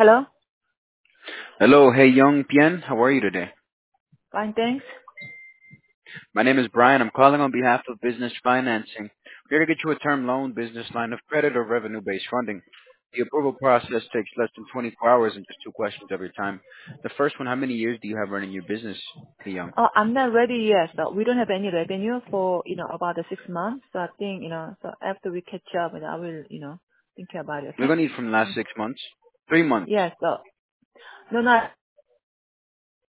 Hello? Hello, hey Young Pian, how are you today? Fine, thanks. My name is Brian. I'm calling on behalf of Business Financing. We're here to get you a term loan, business line of credit, or revenue-based funding. The approval process takes less than 24 hours and just two questions every time. The first one, how many years do you have running your business, Hey Young? Oh, I'm not ready yet. So we don't have any revenue for, about the 6 months. So I think, so after we catch up, I will, think about it, We're okay? going to need from the last 6 months. 3 months. Yes. So, no, no,